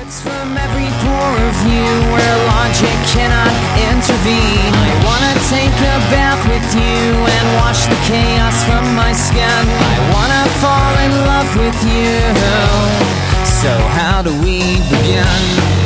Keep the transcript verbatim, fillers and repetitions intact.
It's from every pore of you where logic cannot intervene. I wanna take a bath with you and wash the chaos from my skin. I wanna fall in love with you. So how do we begin?